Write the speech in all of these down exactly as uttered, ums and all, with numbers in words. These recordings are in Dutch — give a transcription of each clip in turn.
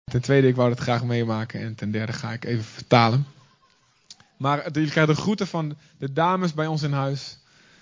Ten tweede, ik wou het graag meemaken. En ten derde ga ik even vertalen. Maar jullie krijgen de groeten van de dames bij ons in huis.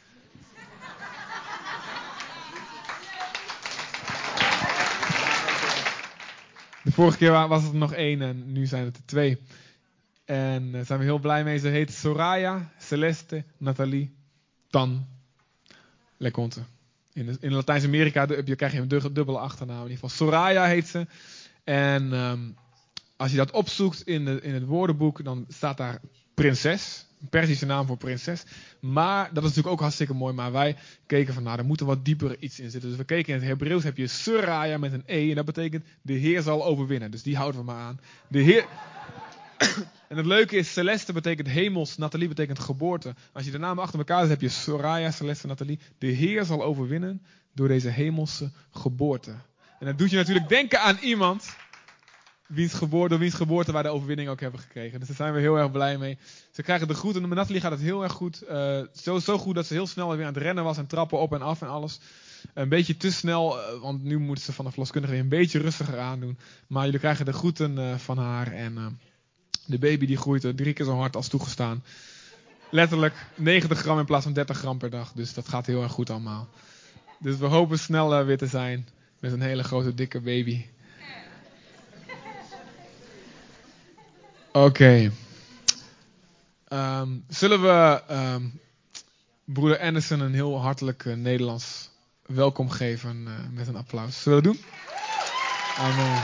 De vorige keer was het er nog één en nu zijn het er twee. En daar zijn we heel blij mee. Ze heet Soraya, Celeste, Nathalie, Tan, Leconte. In, de, in Latijns-Amerika heb je, krijg je een dubbele achternaam. In ieder geval Soraya heet ze. En um, als je dat opzoekt in, de, in het woordenboek, dan staat daar prinses. Een Perzische naam voor prinses. Maar dat is natuurlijk ook hartstikke mooi. Maar wij keken van, nou, er moet er wat dieper iets in zitten. Dus we keken in het Hebreeuws, heb je Soraya met een E. En dat betekent, de Heer zal overwinnen. Dus die houden we maar aan. De Heer... En het leuke is, Celeste betekent hemels, Nathalie betekent geboorte. Als je de namen achter elkaar zet, heb je Soraya, Celeste, Nathalie. De Heer zal overwinnen door deze hemelse geboorte. En dat doet je natuurlijk denken aan iemand wiens geboorte, door wiens geboorte wij de overwinning ook hebben gekregen. Dus daar zijn we heel erg blij mee. Ze krijgen de groeten. En met Nathalie gaat het heel erg goed. Uh, zo, zo goed dat ze heel snel weer aan het rennen was en trappen op en af en alles. Een beetje te snel, uh, want nu moet ze van de verloskundige weer een beetje rustiger aandoen. Maar jullie krijgen de groeten uh, van haar en... Uh, De baby die groeit er drie keer zo hard als toegestaan. Letterlijk negentig gram in plaats van dertig gram per dag. Dus dat gaat heel erg goed allemaal. Dus we hopen snel uh, weer te zijn met een hele grote dikke baby. Oké. Okay. Um, zullen we um, broeder Anderson een heel hartelijk uh, Nederlands welkom geven uh, met een applaus. Zullen we dat doen? Amen.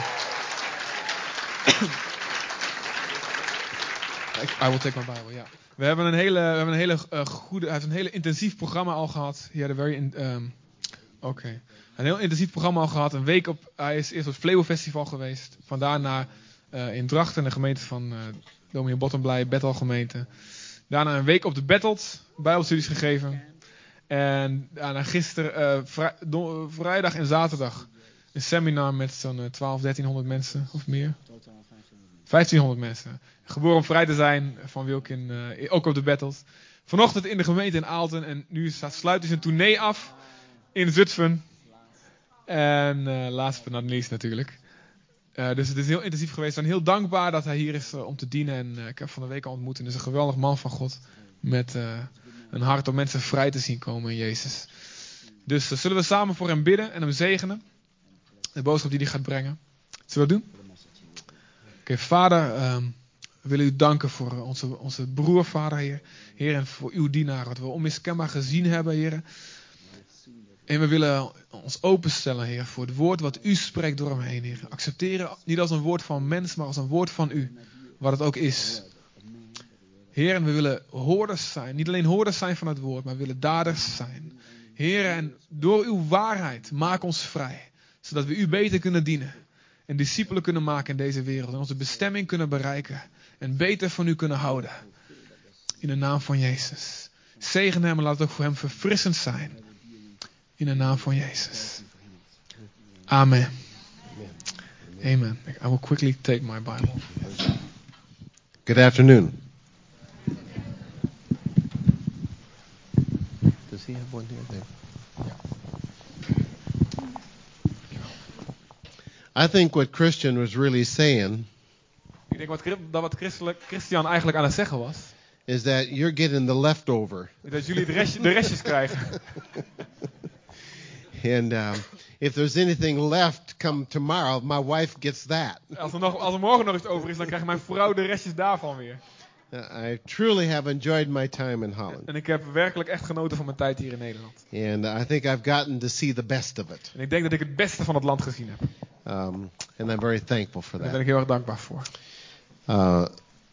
I will take my Bible, ja. We hebben een hele, we hebben een hele uh, goede, hij heeft een hele intensief programma al gehad. He had a very, in, um, oké. Okay. Een heel intensief programma al gehad. Een week op, hij is eerst op het Flevo Festival geweest. Vandaar naar uh, in Drachten, de gemeente van uh, Dominee Bottomblij, Bethel gemeente. Daarna een week op de Bethelt, Bijbelstudies gegeven. En daarna gisteren, uh, vrij, don, vrijdag en zaterdag, een seminar met zo'n uh, twaalf, dertienhonderd mensen of meer. vijftienhonderd mensen. Geboren om vrij te zijn van Wilkin, uh, ook op de Battles. Vanochtend in de gemeente in Aalten. En nu staat, sluit hij zijn tournee af in Zutphen. En uh, last but not least natuurlijk. Uh, dus het is heel intensief geweest. We zijn heel dankbaar dat hij hier is uh, om te dienen. En uh, ik heb van de week al ontmoet. En is een geweldig man van God. Met uh, een hart om mensen vrij te zien komen in Jezus. Dus uh, zullen we samen voor hem bidden en hem zegenen. De boodschap die hij gaat brengen. Zullen we dat doen? Oké, okay, Vader, um, we willen u danken voor onze, onze broer, Vader, Heer. Heer, en voor uw dienaar, wat we onmiskenbaar gezien hebben, Heer. En we willen ons openstellen, Heer, voor het woord wat u spreekt door hem heen, Heer. Accepteren niet als een woord van mens, maar als een woord van u, wat het ook is. Heer, en we willen hoorders zijn. Niet alleen hoorders zijn van het woord, maar we willen daders zijn. Heer, en door uw waarheid, maak ons vrij. Zodat we u beter kunnen dienen. En discipelen kunnen maken in deze wereld. En onze bestemming kunnen bereiken. En beter van u kunnen houden. In de naam van Jezus. Zegen hem en laat het ook voor hem verfrissend zijn. In de naam van Jezus. Amen. Amen. I will quickly take my Bible. Good afternoon. Does he have one here? There. I think what Christian was really saying Ik denk wat, dat wat Christian eigenlijk aan het zeggen was, is that you're getting the leftover. Dat jullie de, rest, de restjes krijgen. And um, if there's anything left come tomorrow, my wife gets that. Als er, nog, als er morgen nog iets over is, dan krijgt mijn vrouw de restjes daarvan weer. Uh, I truly have enjoyed my time in Holland. En ik heb werkelijk echt genoten van mijn tijd hier in Nederland. And uh, I think I've gotten to see the best of it. En ik denk dat ik het beste van het land gezien heb. Um, and I'm very thankful for that. Daar ben ik heel erg dankbaar voor. Uh,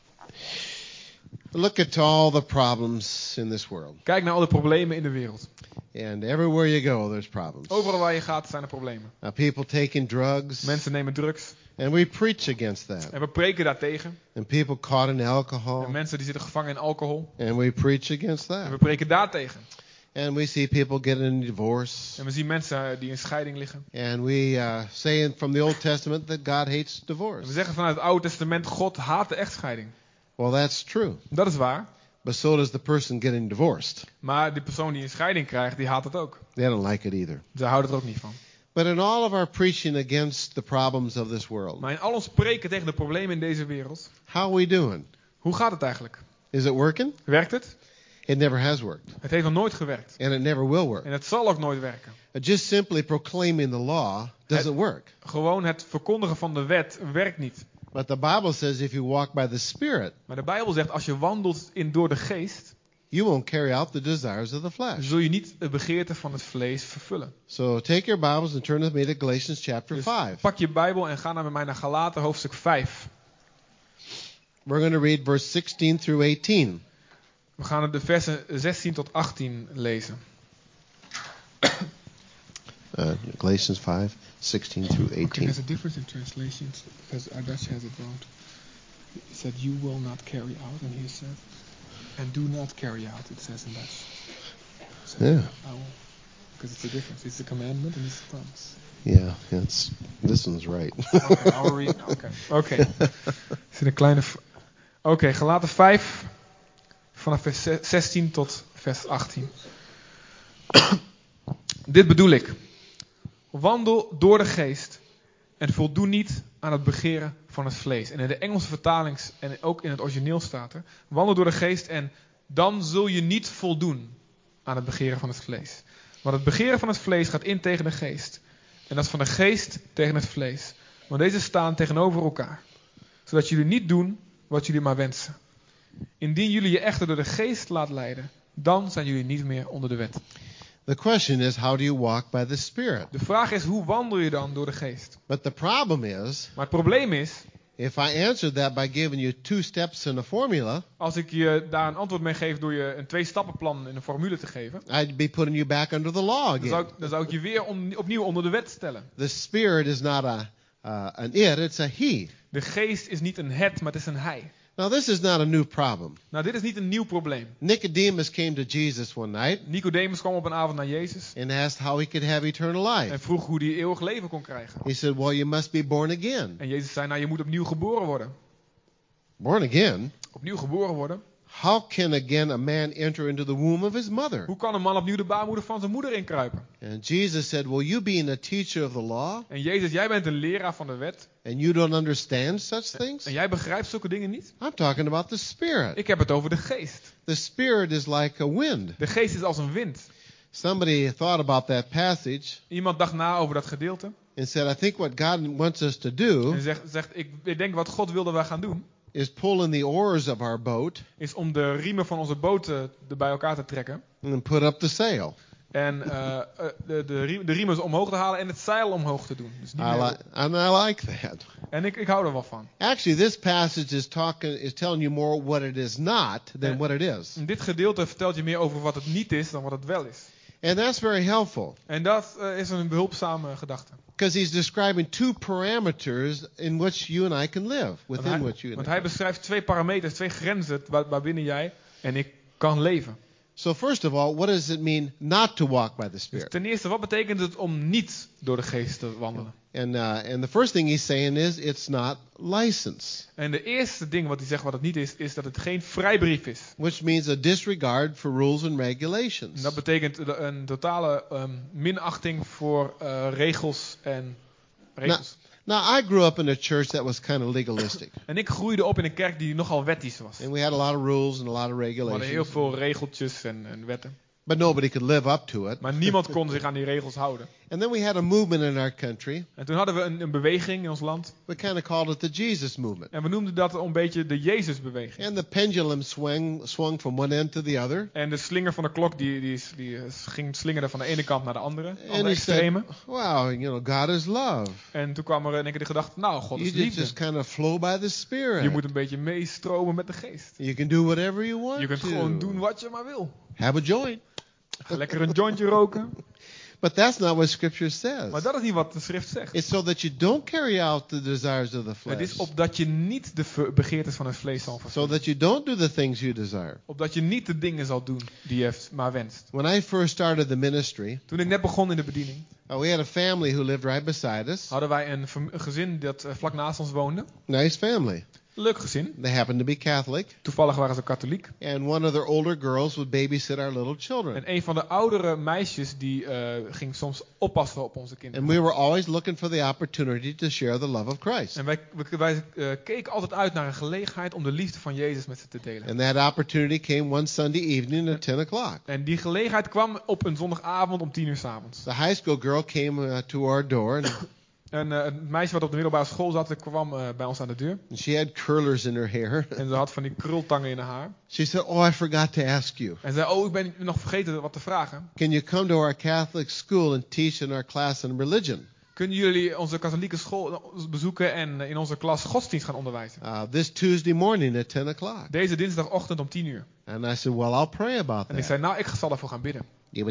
look at all the problems in this world. Kijk naar alle problemen in de wereld. And everywhere you go, there's problems. Overal waar je gaat zijn er problemen. Uh, people taking drugs. Mensen nemen drugs. And we preach against that. En we preken daartegen. And people caught in alcohol. En mensen die zitten gevangen in alcohol. And we preach against that. En we preken daartegen. And we see people getting a divorce. En we zien mensen die in scheiding liggen. And we uh, say from the Old Testament that God hates divorce. En we zeggen vanuit het Oude Testament, God haat de echtscheiding. Well, that's true. Dat is waar. But so does the person getting divorced. Maar die persoon die een scheiding krijgt, die haat het ook. They don't like it either. Ze houden er ook niet van. But in all of our preaching against the problems of this world, Maar in al ons spreken tegen de problemen in deze wereld, how are we doing? hoe gaat het eigenlijk? Is it working? Werkt het? It never has worked. Het heeft nog nooit gewerkt. And it never will work. En het zal ook nooit werken. Just simply proclaiming the law doesn't work. Gewoon het verkondigen van de wet werkt niet. But the Bible says if you walk by the Spirit, Maar de Bijbel zegt, als je wandelt in door de geest, you won't carry out the desires of the flesh. zul je niet de begeerte van het vlees vervullen. So take your Bibles and turn with me to Galatians chapter Dus five. pak je Bijbel en ga naar met mij naar Galaten hoofdstuk vijf. We're going to read verse sixteen through eighteen. We gaan de versen zestien tot achttien lezen. Uh, Galatians five, sixteen through Okay, eighteen. there's a difference in translations because our Dutch has it wrong. It said you will not carry out, and here it says, and do not carry out. It says in Dutch. So Yeah. I will, because it's a difference. It's a commandment and it's a promise. Yeah, it's this one's right. Okay, I'll read. Okay, okay. Er zit een kleine. Oké, okay, Galaten vijf vanaf vers zestien tot vers achttien. Dit bedoel ik. Wandel door de geest en voldoe niet aan het begeren van het vlees. En in de Engelse vertaling en ook in het origineel staat er: wandel door de geest en dan zul je niet voldoen aan het begeren van het vlees. Want het begeren van het vlees gaat in tegen de geest. En dat is van de geest tegen het vlees. Want deze staan tegenover elkaar. Zodat jullie niet doen wat jullie maar wensen. Indien jullie je echter door de geest laat leiden, dan zijn jullie niet meer onder de wet. The question is, how do you walk by the Spirit? De vraag is, hoe wandel je dan door de geest? But the problem is, Maar het probleem is, if I answer that by giving you two steps in a formula, als ik je daar een antwoord mee geef door je een twee-stappenplan in een formule te geven, I'd be putting you back under the law dan zou again. ik, dan zou ik je weer on, opnieuw onder de wet stellen. The Spirit is not a uh, an it, it's a he. De geest is niet een het, maar het is een hij. Now this is not a new problem. Nou, dit is niet een nieuw probleem. Nicodemus came to Jesus one night Nicodemus kwam op een avond naar Jezus and asked how he could have eternal life. en vroeg hoe hij eeuwig leven kon krijgen. He said, well, you must be born again. En Jezus zei, nou, je moet opnieuw geboren worden. Born again? Opnieuw geboren worden? How can again a man enter into the womb of his mother? Hoe kan een man opnieuw de baarmoeder van zijn moeder inkruipen? And Jesus said, well, you being a teacher of the law, En Jezus, jij bent een leraar van de wet. and you don't understand such things? En jij begrijpt zulke dingen niet? I'm talking about the Spirit. Ik heb het over de geest. The Spirit is like a wind. De geest is als een wind. Somebody thought about that passage Iemand dacht na over dat gedeelte. and said, I think what God wants us to do En zegt, zegt ik, ik denk wat God wilde wij gaan doen. is pull in the oars of our boat Is om de riemen van onze boot uh, bij elkaar te trekken. and then put up the sail. En uh, uh, de, de, riem, de riemen omhoog te halen en het zeil omhoog te doen. Dus niet I meer- li- and I like that. En ik, ik hou er wel van. Actually, this passage is talking is telling you more what it is not than Eh. what it is. En dit gedeelte vertelt je meer over wat het niet is dan wat het wel is. And that's very helpful En dat uh, is een behulpzame gedachte. because he's describing two parameters in which you and I can live, Want within hij, which you and want I. hij beschrijft twee parameters, twee grenzen waar, waarbinnen jij en ik kan leven. So first of all, what does it mean not to walk by the Dus Spirit? ten eerste, wat betekent het om niet door de geest te wandelen? And uh, and the first thing he's saying is it's not license, En de eerste ding wat hij zegt wat het niet is, is dat het geen vrijbrief is. which means a disregard for rules and En regulations. dat betekent een totale um, minachting voor uh, regels en regels. Now, I grew up in a church that was kind of legalistic, En ik groeide op in een kerk die nogal wettisch was. and we had a lot of rules and a lot of We hadden heel regulations, veel regeltjes en, en wetten. but nobody could live up to it. Maar niemand kon zich aan die regels houden. And then we had a movement in our country. En toen hadden we een, een beweging in ons land. We kind of called it the Jesus movement. En we noemden dat een beetje de Jezusbeweging. And the pendulum swung, swung from one end to the other. En de slinger van de klok die, die, die ging slingerde van de ene kant naar de andere. And Andere he extreme. said, wow, you know, God is love. En toen kwam er in één keer de gedachte, nou, God You is just, liefde. just kind of flow by the Je Spirit. moet een beetje meestromen met de geest. You can do whatever you want Je kunt to. gewoon doen wat je maar wil. Have a joint. Ga lekker een jointje roken. But that's not what Scripture says. Maar dat is niet wat de schrift zegt. It's so that you don't carry out the desires of the Het flesh. is opdat je niet de ver- begeertes van het vlees zal So vervullen. that you don't do the things you desire. Opdat je niet de dingen zal doen die je maar wenst. When I first started the ministry, Toen ik net begon in de bediening, Uh, we had a family who lived right beside us. hadden wij een, fam- een gezin dat uh, vlak naast ons woonde. Nice family. Leuk gezin. They happened to be Catholic. Toevallig waren ze katholiek. And one of their older girls would babysit our little children. En een van de oudere meisjes die uh, ging soms oppassen op onze kinderen. And we were always looking for the opportunity to share the love of Christ. En wij, wij, wij uh, keken altijd uit naar een gelegenheid om de liefde van Jezus met ze te delen. And that opportunity came one Sunday evening at ten o'clock. En die gelegenheid kwam op een zondagavond om tien uur 's avonds. The high school girl came uh, to our door, and, En uh, het meisje wat op de middelbare school zat, kwam uh, bij ons aan de deur. and she had curlers in her hair. En ze had van die krultangen in haar haar. She said, "Oh, I forgot to ask you. En zei, oh, ik ben nog vergeten wat te vragen. Can you come to our Catholic school and teach in our class on religion? Kunnen jullie onze katholieke school bezoeken en in onze klas godsdienst gaan onderwijzen? Uh, this Tuesday morning at ten o'clock." Deze dinsdagochtend om tien uur. And I said, "Well, I'll pray about En ik that." zei, nou, ik zal daarvoor gaan bidden.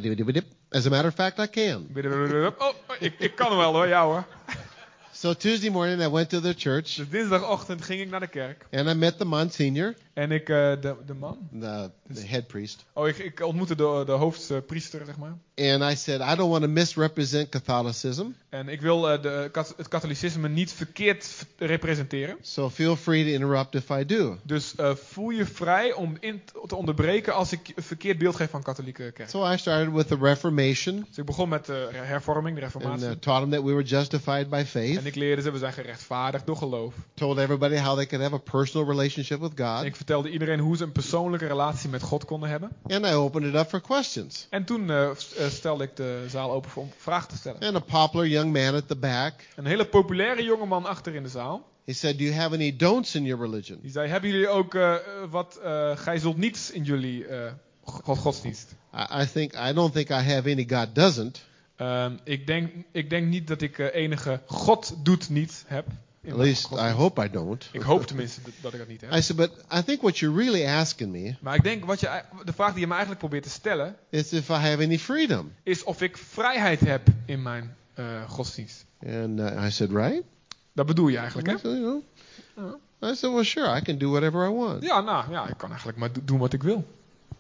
As a matter of fact, I can. Bidden, oh, ik, ik kan wel hoor, jou hoor. So Tuesday morning, I went to the church, Dus dinsdagochtend ging ik naar de kerk. and I met the Monsignor, En ik, uh, de, de man. the, the head priest. Oh, ik, ik ontmoette de, de hoofdpriester, zeg maar. And I said, I don't want to misrepresent Catholicism, En ik wil uh, de, het katholicisme niet verkeerd v- representeren. so feel free to interrupt if I do. Dus uh, voel je vrij om in te onderbreken als ik een verkeerd beeld geef van katholieke kerk. So I started with the Reformation, Dus ik begon met de hervorming, de and reformatie. uh, taught them that we were justified by faith. En ik leerde ze, we zijn gerechtvaardigd door geloof. Told everybody how they could have a personal relationship with En God. ik vertelde iedereen hoe ze een persoonlijke relatie met God konden hebben. And I opened it up for questions. En toen uh, stelde ik de zaal open voor om vragen te stellen. And a popular young man at the back, Een hele populaire jongeman achter in de zaal. he said, "Do you have any don'ts in your religion?" Die zei, hebben jullie ook uh, wat, uh, gij zult niets in jullie uh, god, godsdienst? I, I think I don't think I have any God doesn't. Um, ik, denk, ik denk niet dat ik uh, enige God doet niet heb. in At mijn least I godsdienst. hope I don't. Ik hoop tenminste dat, dat ik dat niet heb. I said, but I think what you're really asking me Maar ik denk, wat je, de vraag die je me eigenlijk probeert te stellen, is if I have any freedom. is of ik vrijheid heb in mijn uh, godsdienst. And uh, I said, right? Dat bedoel je eigenlijk, hè? I said, you know. I said, well, sure, I can do whatever I want. Ja, nou, ja, ik kan eigenlijk maar do- doen wat ik wil.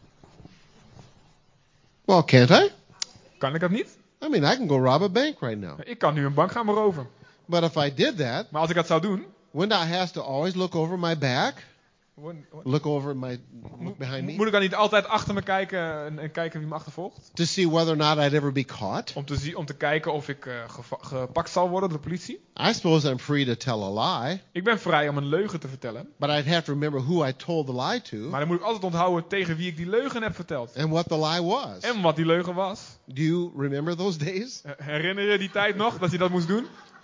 Well, can't I? Kan ik dat niet? I mean, I can go rob a bank right now. Ik kan nu een bank gaan beroven. But if I did that, Maar als ik dat zou doen, wouldn't I have to always look over my back? wou- wou- Look over my look behind moet me ik dan niet altijd achter me kijken en, en kijken wie me achtervolgt? to see whether or not I'd ever be caught? Om te, zie, om te kijken of ik uh, geva- gepakt zal worden door de politie? I suppose I'm free to tell a lie, Ik ben vrij om een leugen te vertellen. but I'd have to remember who I told the lie to Maar dan moet ik altijd onthouden tegen wie ik die leugen heb verteld. and what the lie was. En wat die leugen was. Do you remember those days? Uh, Herinner je die tijd nog dat je dat moest doen?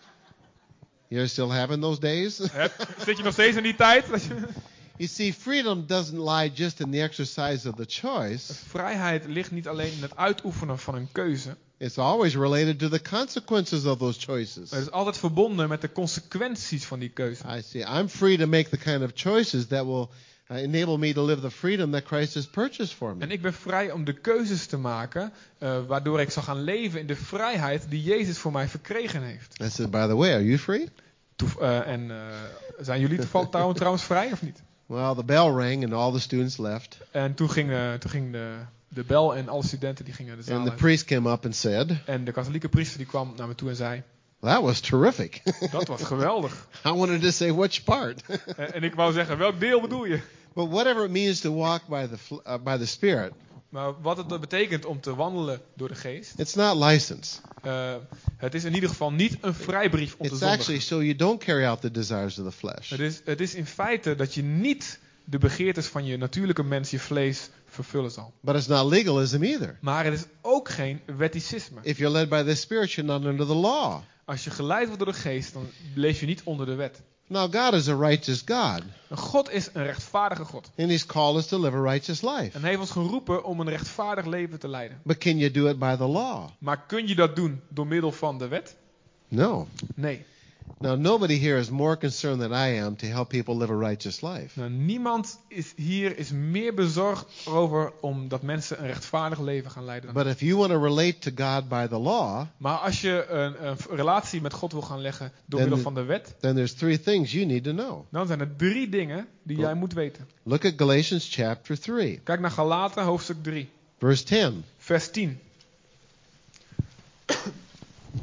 You're still having those days? Heb- Zit je nog steeds in die tijd? Dat je- You see, freedom doesn't lie just in the exercise of the choice. Vrijheid ligt niet alleen in het uitoefenen van een keuze. It's always related to the consequences of those choices. Het is altijd verbonden met de consequenties van die keuze. I see. I'm free to make the kind of choices that will uh, enable me to live the freedom that Christ has purchased for me. En ik ben vrij om de keuzes te maken, uh, waardoor ik zal gaan leven in de vrijheid die Jezus voor mij verkregen heeft. I said, by the way, are you free? Toef- uh, en uh, zijn jullie toevallig trouwens, trouwens vrij of niet? Well, the bell rang and all the students left. En toen ging, uh, toen ging de, de bel en alle studenten die gingen de zaal And the uit. priest came up and said, En de katholieke priester die kwam naar me toe en zei, that was terrific. dat was geweldig. I wanted to say which part. en, en ik wou zeggen, welk deel bedoel je? But whatever it means to walk by the, fl- uh, by the Spirit, Maar wat het betekent om te wandelen door de geest, it's not license. uh, het is in ieder geval niet een vrijbrief om te It's zondigen. actually so you don't carry out the desires of the flesh. Het is, het is in feite dat je niet de begeertes van je natuurlijke mens, je vlees, vervullen zal. But it's not legalism either. Maar het is ook geen wetticisme. If you're led by the Spirit, you're not under the law. Als je geleid wordt door de geest, dan leef je niet onder de wet. Now, God is a righteous God, En God is een rechtvaardige God. and He's called us to live a righteous life. En hij heeft ons geroepen om een rechtvaardig leven te leiden. But can you do it by the law? Maar kun je dat doen door middel van de wet? No. Nee. Now, nobody here is more concerned than I am to help people live a righteous life. Nou, niemand is hier is meer bezorgd over om dat mensen een rechtvaardig leven gaan leiden. Dan But if you want to relate to God by the law, maar als je een, een relatie met God wil gaan leggen door Then middel the- van de wet, then there's three things you need to know. dan zijn er drie dingen die jij moet weten. Look at Galatians chapter three, Kijk naar Galaten hoofdstuk drie, verse ten. vers tien.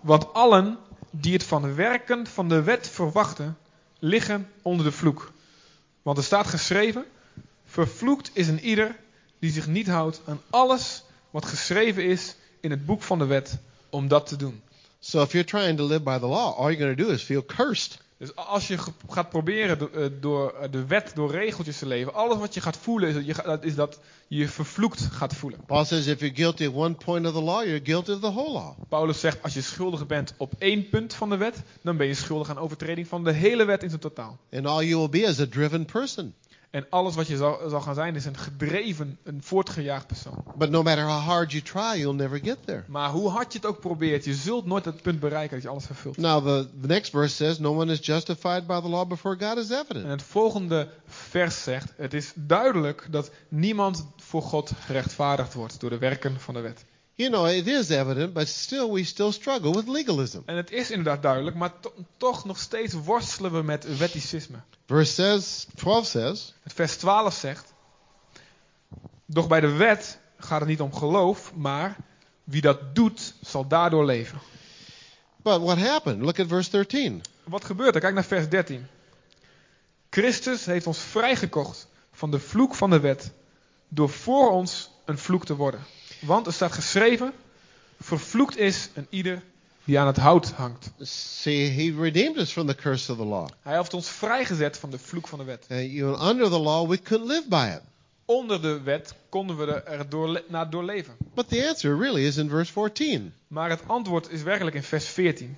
Want allen die het van werken van de wet verwachten, liggen onder de vloek. Want er staat geschreven, vervloekt is een ieder die zich niet houdt aan alles wat geschreven is in het boek van de wet, om dat te doen. So if you're trying to live by the law, all you're going to do is feel cursed. Dus als je ge- gaat proberen do- eh, door eh, de wet, door regeltjes te leven, alles wat je gaat voelen is dat je, ga- dat is dat je je vervloekt gaat voelen. Paul says if you're guilty of one point of the law, you're guilty of the whole law. Paulus zegt, als je schuldig bent op één punt van de wet, dan ben je schuldig aan overtreding van de hele wet in zijn totaal. And all you will be is a driven person. En alles wat je zal, zal gaan zijn, is een gedreven, een voortgejaagd persoon. But no matter how hard you try, you'll never get there. Maar hoe hard je het ook probeert, je zult nooit het punt bereiken dat je alles vervult. Now, the, the next verse says, no one is justified by the law before God is En evident. het volgende vers zegt, het is duidelijk dat niemand voor God gerechtvaardigd wordt door de werken van de wet. You know, it is evident, but still we still struggle with legalism. En het is inderdaad duidelijk, maar to- toch nog steeds worstelen we met wetticisme. Verse says, twelve says, Het vers twaalf zegt, doch bij de wet gaat het niet om geloof, maar wie dat doet, zal daardoor leven. but what happened? Look at verse thirteen. Wat gebeurt er? Kijk naar vers dertien. Christus heeft ons vrijgekocht van de vloek van de wet, door voor ons een vloek te worden. Want er staat geschreven, vervloekt is een ieder die aan het hout hangt. See, he redeemed us from the curse of the law. Hij heeft ons vrijgezet van de vloek van de wet. Uh, you know, under the law, we couldn't live by it. Onder de wet konden we er door, naar doorleven. But the answer really is in verse fourteen. Maar het antwoord is werkelijk in vers veertien.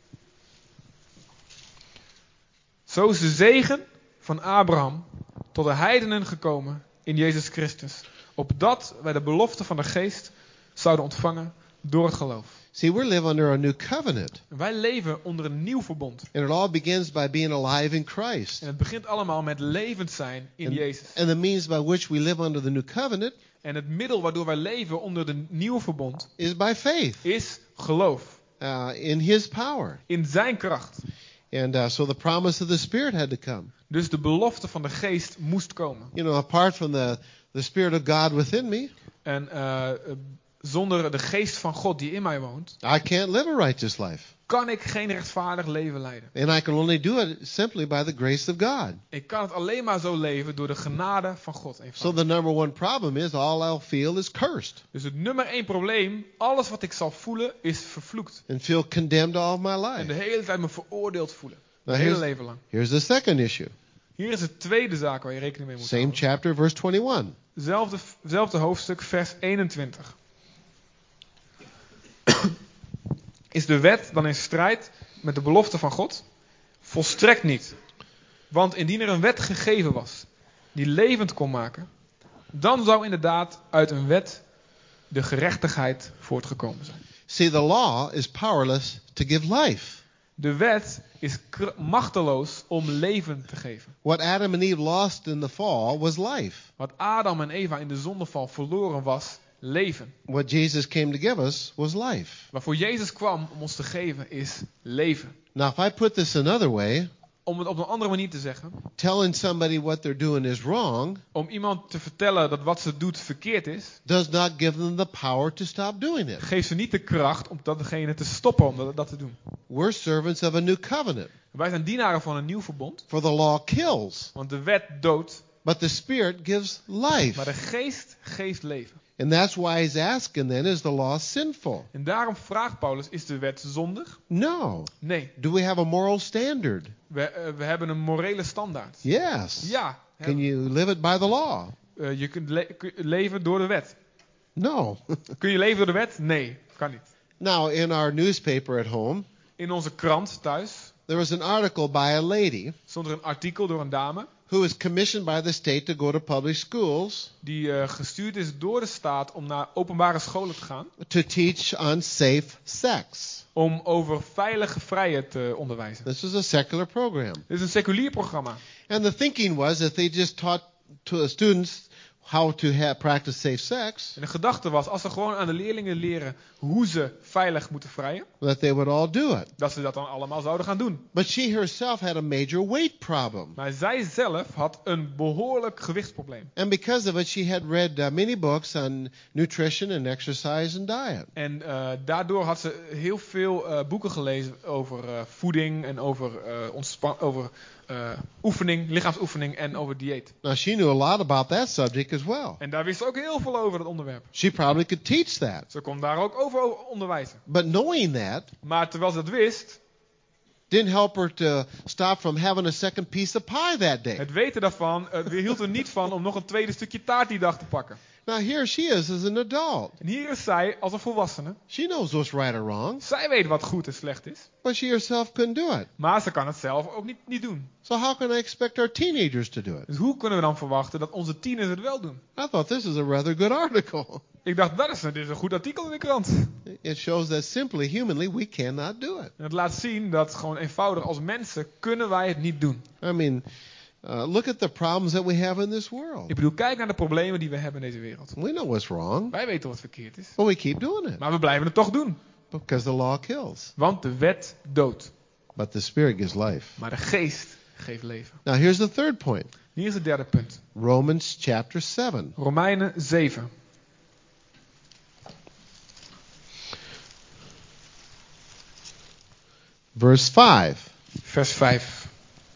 Zo is de zegen van Abraham tot de heidenen gekomen in Jezus Christus, opdat wij de belofte van de geest zouden ontvangen door het geloof. See, we live under a new covenant. Wij leven onder een nieuw verbond. And it all begins by being alive in Christ. En het begint allemaal met levend zijn in And, Jezus. and the means by which we live under the new covenant En het middel waardoor wij leven onder de nieuwe verbond is by faith is geloof. uh, in his power. In zijn kracht. And uh, so the promise of the Spirit had to come. Dus de belofte van de geest moest komen. You know, apart from the, the Spirit of God within me, En uh, zonder de geest van God die in mij woont, I can't live a righteous life. kan ik geen rechtvaardig leven leiden. And I can only do it simply by the grace of God. Ik kan het alleen maar zo leven door de genade van God. So eenvoudig. the number one problem is all I'll feel is cursed Dus het nummer één probleem, alles wat ik zal voelen, is vervloekt. and feel condemned all my En de life. hele tijd me veroordeeld voelen. Nou, Het hele here's- leven lang. Here's the second issue. Hier is de tweede zaak waar je rekening mee moet Same houden. chapter, verse twenty-one. Zelfde, zelfde hoofdstuk, vers eenentwintig. Is de wet dan in strijd met de belofte van God? Volstrekt niet. Want indien er een wet gegeven was die levend kon maken, dan zou inderdaad uit een wet de gerechtigheid voortgekomen zijn. See, the law is powerless to give life. De wet is kr- machteloos om leven te geven. What Adam and Eve lost in the fall was life. Wat Adam en Eva in de zondeval verloren was, leven. What Jesus came to give us was life. Waarvoor Jezus kwam om ons te geven, is leven. Now, if I put this another way, Om het op een andere manier te zeggen, telling somebody what they're doing is wrong om iemand te vertellen dat wat ze doet verkeerd is, does not give them the power to stop doing it. geeft ze niet de kracht om dat degene te stoppen om dat, dat te doen. We're servants of a new covenant. Wij zijn dienaren van een nieuw verbond, For the law kills, want de wet doodt, but the Spirit gives life. maar de geest geeft leven. And that's why he's asking then, is the law sinful? En daarom vraagt Paulus, is de wet zondig? No. Nee, Do we have a moral standard? we, eh, we hebben een morele standaard. Yes. Ja, Can you live it by the law? eh, je kunt le- kun- leven door de wet. No. Kun je leven door de wet? Nee, kan niet. Now, in our newspaper at home, In onze krant thuis there was an article by a lady stond er een artikel door een dame who was commissioned by the state to go to public schools die uh, gestuurd is door de staat om naar openbare scholen te gaan. to teach on safe sex. Om over veilige vrijen te onderwijzen. This was a secular program. Dit is een seculier programma. And the thinking was that they just taught to students how to have, practice safe sex, En de gedachte was, als ze gewoon aan de leerlingen leren hoe ze veilig moeten vrijen, that they would all do it. dat ze dat dan allemaal zouden gaan doen. But she herself had a major weight problem. Maar zij zelf had een behoorlijk gewichtsprobleem. And because of it, she had read uh, many books on nutrition and exercise and diet. En uh, daardoor had ze heel veel uh, boeken gelezen over uh, voeding en over, uh, ontspan- over uh, oefening, lichaamsoefening en over dieet. Now, she knew a lot about that subject as well. En daar wist ze ook heel veel over, dat onderwerp. She probably could teach that. Ze kon daar ook over onderwijzen. But knowing that Maar terwijl ze dat wist, didn't help her to stop from having a second piece of pie that day. het weten daarvan, uh, weerhield er niet van om nog een tweede stukje taart die dag te pakken. Now, here she is as an adult. En hier is zij als een volwassene. She knows what's right or wrong, Zij weet wat goed en slecht is. but she herself couldn't do it. Maar ze kan het zelf ook niet, niet doen. So how can I expect our teenagers to do it? Dus hoe kunnen we dan verwachten dat onze tieners het wel doen? I thought this is a rather good article. Ik dacht, dat is een, dit is een goed artikel in de krant. It shows that simply, humanly, we cannot do it. En het laat zien dat gewoon eenvoudig als mensen kunnen wij het niet doen. I mean, uh, look at the problems that we have in this world. Ik bedoel, kijk naar de problemen die we hebben in deze wereld. We know what's wrong, Wij weten wat verkeerd is. but we keep doing it Maar we blijven het toch doen. because the law kills, Want de wet doodt. but the Spirit gives life. Maar de geest geeft leven. Now, here's the third point. Hier is het derde punt. Romans chapter seven. Romeinen zeven. Verse five. Vers vijf.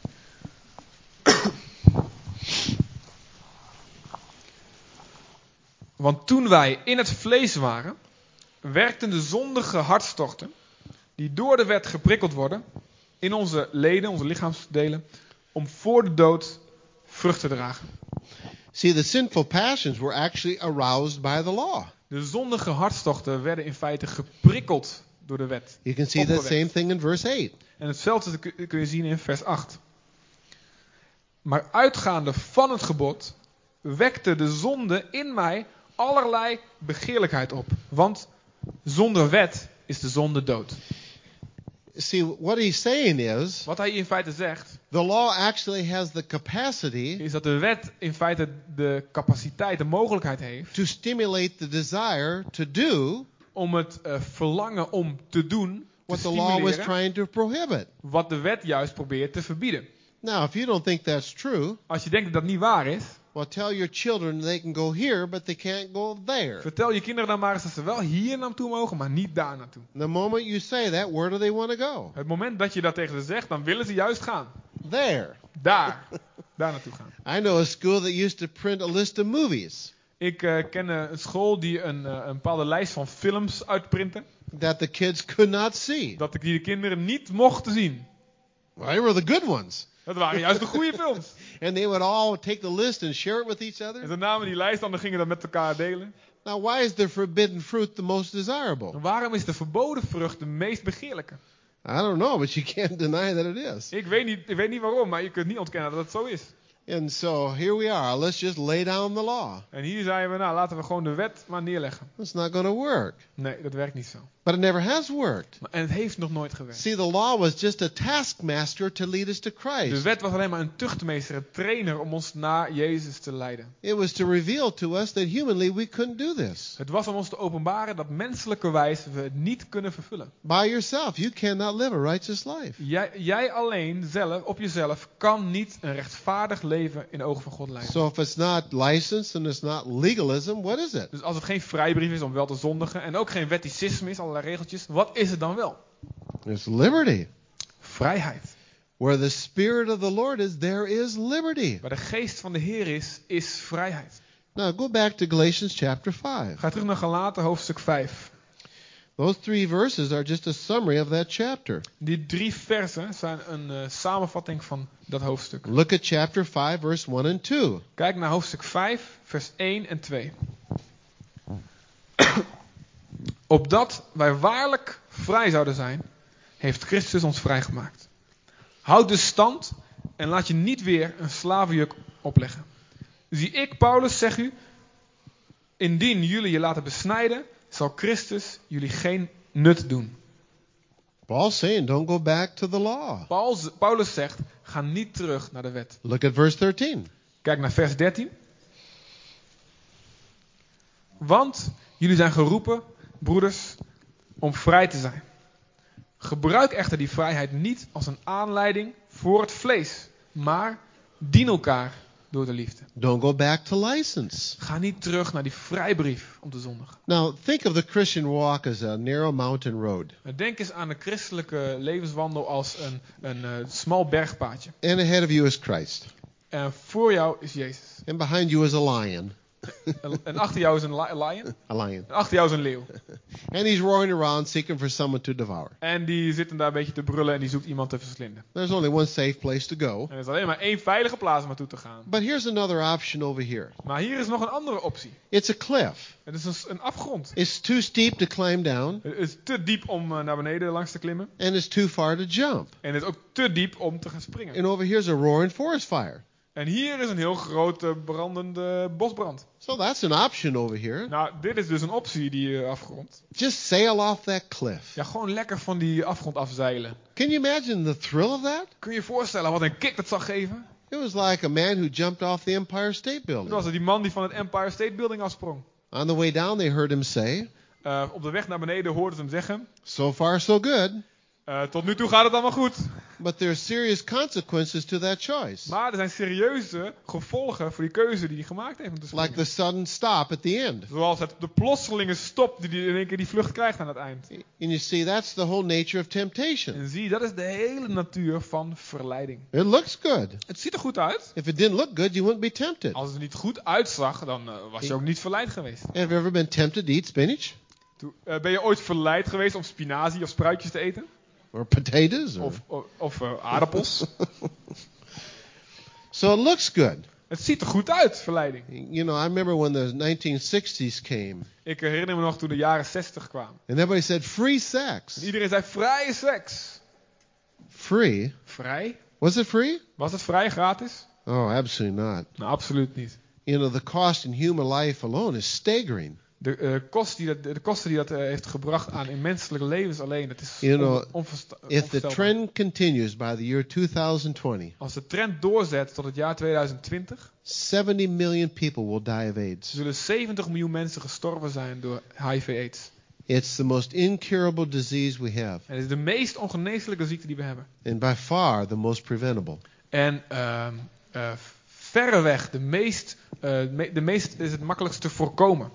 Want toen wij in het vlees waren, werkten de zondige hartstochten, die door de wet geprikkeld worden, in onze leden, onze lichaamsdelen, om voor de dood vrucht te dragen. See, the sinful passions were actually aroused by the law. De zondige hartstochten werden in feite geprikkeld door de wet. You can see that Opgewekt. same thing in verse eight. En hetzelfde kun kun je zien in vers acht. Maar uitgaande van het gebod wekte de zonde in mij allerlei begeerlijkheid op. Want zonder wet is de zonde dood. See, what he's saying is, Wat hij in feite zegt, the law actually has the capacity is dat de wet in feite de capaciteit, de mogelijkheid heeft to stimulate the desire to do om het uh, verlangen om te doen, te what the law was stimuleren, trying to prohibit. wat de wet juist probeert te verbieden. Now, if you don't think that's true, Als je denkt dat dat niet waar is, well, tell your children they can go here, but they can't go there. vertel je kinderen dan maar eens dat ze wel hier naartoe mogen, maar niet daar naartoe. The moment you say that, where do they want to go? Het moment dat je dat tegen ze zegt, dan willen ze juist gaan. There. Daar. Daar naartoe gaan. I know a school that used to print a list of movies Ik uh, ken uh, een school die een, uh, een bepaalde lijst van films uitprinten. that the kids could not see. Dat ik die de kinderen niet mochten zien. Well, they were the good ones. Dat waren juist de goede films. And they would all take the list and share it with each En other. ze namen die lijst aan en gingen dat met elkaar delen. Now, why is the forbidden fruit the most desirable? En waarom is de verboden vrucht de meest begeerlijke? I don't know, but you can't deny that it is. Ik weet niet, ik weet niet waarom, maar je kunt niet ontkennen dat het zo is. And so here we are. Let's just lay down the law. En hier zeiden we, nou laten we gewoon de wet maar neerleggen. It's not going to work. Nee, dat werkt niet zo. But it never has worked. Maar, en het heeft nog nooit gewerkt. See, the law was just a taskmaster to lead us to De Christ. wet was alleen maar een tuchtmeester, een trainer om ons naar Jezus te leiden. It was to reveal to us that humanly we couldn't do this. Het was om ons te openbaren dat menselijkerwijs we het niet kunnen vervullen. By yourself, you cannot live a righteous life. Jij, jij alleen, zelf, op jezelf, kan niet een rechtvaardig leven in de ogen van God leiden. So if it's not licensed and it's not legalism, what is it? Dus als het geen vrijbrief is om wel te zondigen en ook geen wetticisme is, allerlei regeltjes, wat is het dan wel? It's liberty. Vrijheid. Where the Spirit of the Lord is, there is liberty. Waar de geest van de Heer is, is vrijheid. Now go back to Galatians chapter five. Ga terug naar Galaten hoofdstuk vijf. Those three verses are just a summary of that chapter. Die drie versen zijn een uh, samenvatting van dat hoofdstuk. Look at chapter five, verse one and two. Kijk naar hoofdstuk vijf, vers één en twee. Opdat wij waarlijk vrij zouden zijn, heeft Christus ons vrijgemaakt. Houd dus stand en laat je niet weer een slavenjuk opleggen. Zie ik, Paulus, zeg u, indien jullie je laten besnijden, zal Christus jullie geen nut doen. Paul's saying, don't go back to the law. Paulus, Paulus zegt, ga niet terug naar de wet. Look at verse thirteen. Kijk naar vers dertien. Want jullie zijn geroepen, broeders, om vrij te zijn. Gebruik echter die vrijheid niet als een aanleiding voor het vlees, maar dien elkaar door de liefde. Don't go back to license. Ga niet terug naar die vrijbrief om te zondigen. Now, think of the Christian walk as a narrow mountain road. Denk eens aan de christelijke levenswandel als een, een uh, smal bergpaadje. And ahead of you is Christ. En voor jou is Jezus. And behind you is a lion. En, en achter jou is een li- lion. A lion. En achter jou is een leeuw. And he's roaring around seeking for someone to devour. En die zitten daar een beetje te brullen en die zoekt iemand te verslinden. There's only one safe place to go. En er is alleen maar één veilige plaats om naartoe te gaan. But here's another option over here. Maar hier is nog een andere optie. It's a cliff. Het is een, een afgrond. It's too steep to climb down. Het is te diep om uh, naar beneden langs te klimmen. And it's too far to jump. En het is ook te diep om te gaan springen. And over here's a roaring forest fire. En hier is een heel grote brandende bosbrand. So that's an option over here. Nou, dit is dus een optie, die uh, afgrond. Just sail off that cliff. Ja, gewoon lekker van die afgrond afzeilen. Can you imagine the thrill of that? Kun je je voorstellen wat een kick dat zou geven? It was like a man who jumped off the Empire State Dat Building. was het, die man die van het Empire State Building afsprong. On the way down, they heard him say, Uh, op de weg naar beneden hoorden ze hem zeggen. so far so good. Uh, tot nu toe gaat het allemaal goed. But there are serious consequences to that choice. Maar er zijn serieuze gevolgen voor die keuze die hij gemaakt heeft om te springen. Like the sudden stop at the end. Zoals het, de plotselinge stop die hij in één keer die vlucht krijgt aan het eind. And you see, that's the whole nature of temptation. En zie, dat is de hele natuur van verleiding. It looks good. Het ziet er goed uit. If it didn't look good, you wouldn't be tempted. Als het er niet goed uitzag, dan uh, was je ook niet verleid geweest. Have you ever been tempted to eat spinach? Toen, uh, ben je ooit verleid geweest om spinazie of spruitjes te eten? Or potatoes? Or... Of, of, of uh, aardappels? So it looks good. Het ziet er goed uit, verleiding. You know, I remember when the nineteen sixties came. Ik herinner me nog toen de jaren zestig kwamen. And everybody said, free sex. En iedereen zei vrije seks. Free? Vrij? Was it free? Was het vrij, gratis? Oh, absolutely not. Nou, absoluut niet. You know, the cost in human life alone is staggering. De, uh, kost die dat, de kosten die dat uh, heeft gebracht aan in menselijke levens alleen, dat is You know, on, onversta- If the onvoorstelbaar. trend continues by the year twenty twenty, Als de trend doorzet tot het jaar tweeduizend twintig, seventy million people will die of AIDS. zullen zeventig miljoen mensen gestorven zijn door H I V AIDS. It's the most incurable disease we have, En het is de meest ongeneeslijke ziekte die we hebben. and by far the most preventable. En uh, uh, verreweg de meest, uh, me, de meest is het makkelijkst te voorkomen.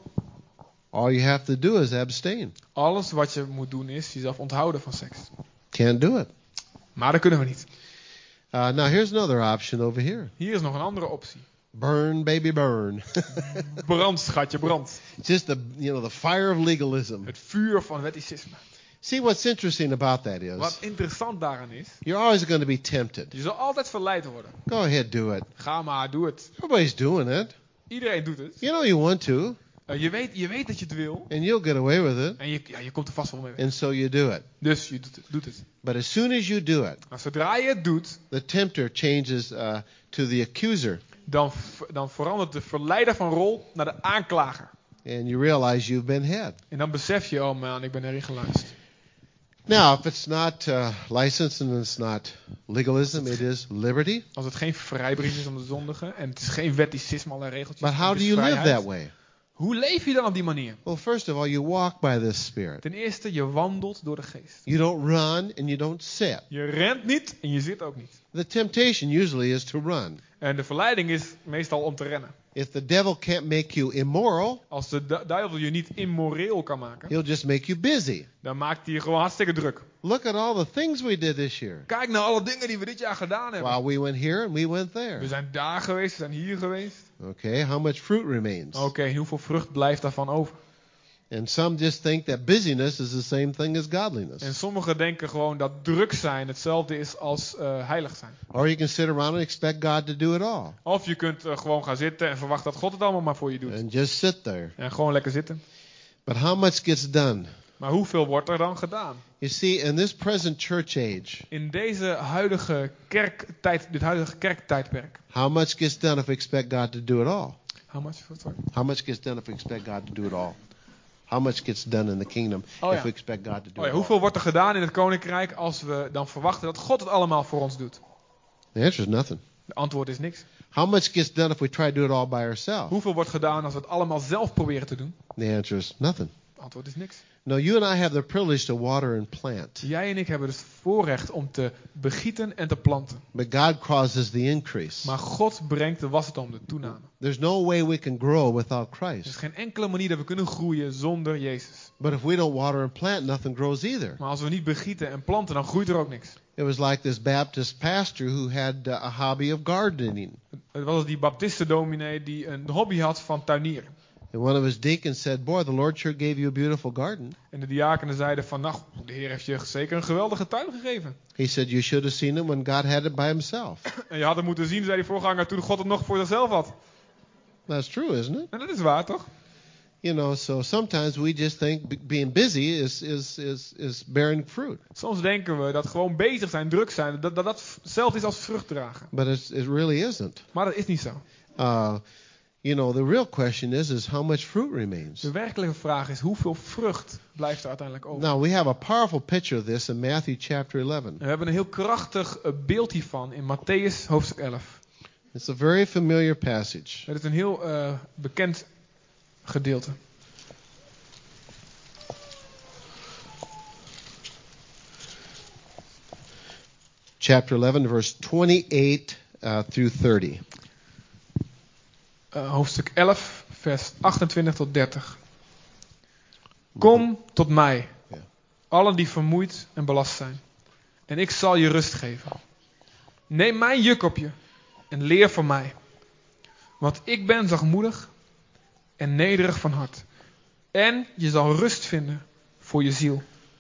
All you have to do is abstain. Alles wat je moet doen is jezelf onthouden van seks. Can't do it. Maar dat kunnen we niet. Uh, now here's another option over here. Hier is nog een andere optie. Burn, baby, burn. Brand, schatje, brand. Just the you know the fire of legalism. Het vuur van wetticisme. See, what's interesting about that is Wat interessant daaraan is, you're always going to be tempted. je zal altijd verleid worden. Go ahead, do it. Ga maar, doe het. Everybody's doing it. Iedereen doet het. You know you want to, Uh, je, weet, je weet dat je het wil. and you'll get away with it, En je, ja, je komt er vast wel mee weg. and so you do it. Dus je doet het. Doet het. But as soon as you do it, Maar zodra je het doet, the tempter changes uh, to the accuser, dan, v- dan verandert de verleider van rol naar de aanklager. and you realize you've been had. En dan besef je, oh man, ik ben erin geluisterd. Now, if it's not uh, license and it's not legalism, it is liberty. Als het geen vrijbrief is om te zondigen en het is geen wetticisme, alle regeltjes. But how het do is you live vrijheid. that way? Hoe leef je dan op die manier? Well, first of all, you walk by this Spirit. Ten eerste, je wandelt door de geest. You don't run and you don't sit. Je rent niet en je zit ook niet. The temptation usually is to run. En de verleiding is meestal om te rennen. If the devil can't make you immoral, Als de du- duivel je niet immoreel kan maken, he'll just make you busy. dan maakt hij je gewoon hartstikke druk. Look at all the things we did this year. Kijk naar alle dingen die we dit jaar gedaan hebben. While we went here and we went We there. zijn daar geweest, we zijn hier geweest. Okay, how much fruit remains? Oké, en hoeveel vrucht blijft daarvan over? And some just think that busyness is the same thing as godliness. En sommigen denken gewoon dat druk zijn hetzelfde is als uh, heilig zijn. Or you can sit around and expect God to do it all. Of je kunt uh, gewoon gaan zitten en verwachten dat God het allemaal maar voor je doet. And just sit there. En gewoon lekker zitten. But how much gets done? Maar hoeveel wordt er dan gedaan? You see, in this present church age, In deze huidige kerktijd, dit huidige kerktijdperk. how much gets done if we expect God to do it all? How much? Sorry. How much gets done if we expect God to do it all? How much gets done in the kingdom Oh, if ja. we expect God to do Oh ja, it hoeveel all? wordt er gedaan in het koninkrijk als we dan verwachten dat God het allemaal voor ons doet? The answer is nothing. De antwoord is niks. How much gets done if we try to do it all by ourselves? Hoeveel wordt gedaan als we het allemaal zelf proberen te doen? The answer is nothing. Het antwoord is niks. No, you and I have the privilege to water and plant. Jij en ik hebben dus het voorrecht om te begieten en te planten. But God causes the increase. Maar God brengt de wasdom, de toename. There's no way we can grow without Er is Christ. geen enkele manier dat we kunnen groeien zonder Jezus. But if we don't water and plant, nothing grows either. Maar als we niet begieten en planten, dan groeit er ook niks. It was like this Baptist pastor who had uh, a hobby of gardening. Het was die baptistendominee die een hobby had van tuinieren. And one of his deacons said, "Boy, the Lord sure gave you a beautiful garden." En de diakenen zeiden van, nou, de Heer heeft je zeker een geweldige tuin gegeven. He said, "You should have seen it when God had it by himself." En je had het moeten zien, zei die voorganger, toen God het nog voor zichzelf had. That's true, isn't it? En dat is waar, toch? You know, so sometimes we just think b- being busy is, is, is, is bearing fruit. Soms denken we dat gewoon bezig zijn, druk zijn, dat dat, dat hetzelfde is als vrucht dragen. But it's, it really isn't. Maar dat is niet zo. Uh, you know, the real question is, is how much fruit remains. De werkelijke vraag is, hoeveel vrucht blijft er uiteindelijk over? Now, we have a powerful picture of this in Matthew chapter eleven. En we hebben een heel krachtig eh, beeld hiervan in Matthäus hoofdstuk elf. It's a very familiar passage. Het is een heel eh, bekend gedeelte. Chapter eleven, verse twenty-eight uh, through thirty. Uh, hoofdstuk elf, vers achtentwintig tot dertig. Kom tot mij, Ja. allen die vermoeid en belast zijn, en ik zal je rust geven. Neem mijn juk op je en leer van mij, want ik ben zachtmoedig en nederig van hart. En je zal rust vinden voor je ziel.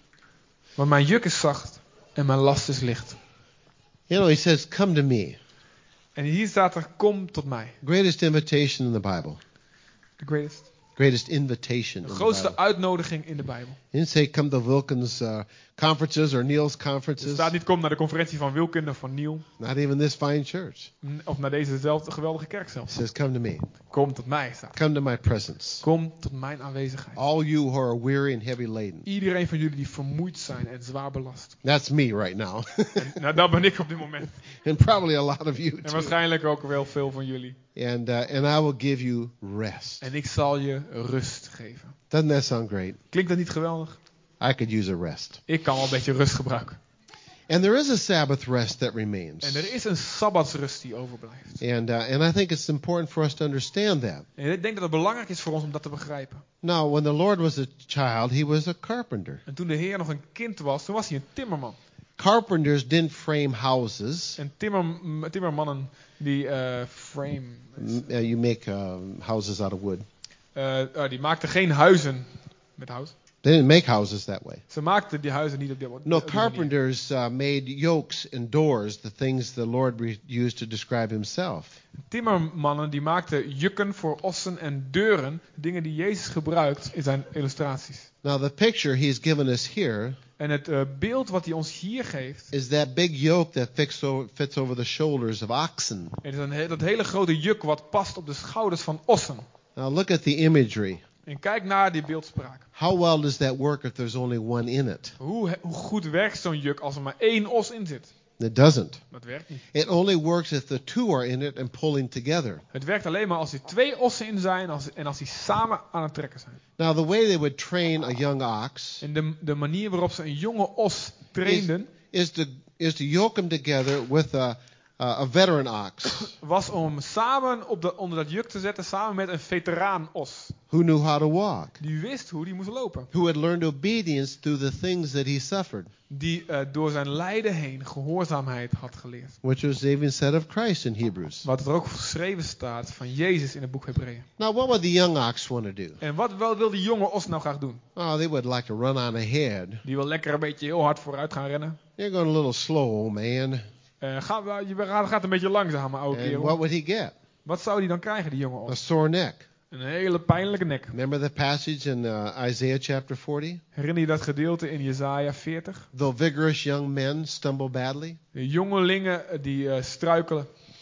Want mijn juk is zacht en mijn last is licht. You know, he says, "Come to me." En hier staat er, kom tot mij. Greatest invitation in the Bible. The greatest. Greatest invitation De in the grootste Bible. uitnodiging in de Bijbel. He didn't say, "Come to Wilkins uh, conferences or Neil's Er conferences." staat niet, kom naar de conferentie van Wilkin of van Neil. Not even this fine church. Of naar dezezelfde geweldige kerk He zelfs. says, "Come to me. Kom tot mij, staat er. Come to my presence. Kom tot mijn aanwezigheid. All you who are weary and heavy laden." Iedereen van jullie die vermoeid zijn en zwaar belast. That's me right now. En, nou, dat ben ik op dit moment. And probably a lot of you En too. waarschijnlijk ook wel veel van jullie. And uh, and I will give you rest. En ik zal je rust geven. Doesn't that sound great? Klinkt dat niet geweldig? I could use a rest. Ik kan wel een beetje rust gebruiken. And there is a Sabbath rest that remains. En er is een sabbatsrust die overblijft. And uh, and I think it's important for us to understand that. En ik denk dat het belangrijk is voor ons om dat te begrijpen. Now, when the Lord was a child, he was a carpenter. En toen de Heer nog een kind was, toen was hij een timmerman. Carpenters didn't frame houses. En timmer, timmermannen die uh, frame... M- uh, you make um, houses out of wood. Uh, uh, die maakten geen huizen met hout. They didn't make houses that way. Ze maakten die huizen niet op die, op No, die manier. carpenters uh, made yokes and doors, the things the Lord re- used to describe himself. Timmermannen die maakten jukken voor ossen en deuren. Dingen die Jezus gebruikt in zijn illustraties. Now, the picture he's given us here En het uh, beeld wat hij ons hier geeft. is that big yoke that fits over, fits over the shoulders of oxen. Het is een, he- dat hele grote juk wat past op de schouders van ossen. Now, look at the imagery. En kijk naar die beeldspraak. How well does that work if there's only one in it? Hoe, hoe goed werkt zo'n juk als er maar één os in zit? It doesn't. Dat werkt niet. It only works if the two are in it and pulling together. Het werkt alleen maar als er twee ossen in zijn als, en als die samen aan het trekken zijn. Now, the way they would train a young ox En de, de manier waarop ze een jonge os trainden is to is to yoke them together with a uh, a veteran ox was om hem samen op de, onder dat juk te zetten samen met een veteraan os. who knew how to walk, Die wist hoe die moest lopen. who had learned obedience through the things that he suffered, Die uh, door zijn lijden heen gehoorzaamheid had geleerd. which was even said of Christ in Hebrews. Wat er ook geschreven staat van Jezus in het boek Hebreeën. Now, what would the young ox want to do? En wat wel wil die jonge os nou graag doen? Oh, they would like to run on ahead. Die wil lekker een beetje heel hard vooruit gaan rennen. You're going a little slow, old man. Uh, ga, je gaat, gaat een beetje langzaam, oude And kerel. what would he get? Wat zou die dan krijgen, die jonge A os? sore neck. Een hele pijnlijke nek. Remember the passage in uh, Isaiah chapter forty? Herinner je dat gedeelte in Jesaja veertig? Though vigorous young men stumble badly, De jongelingen die uh, struikelen.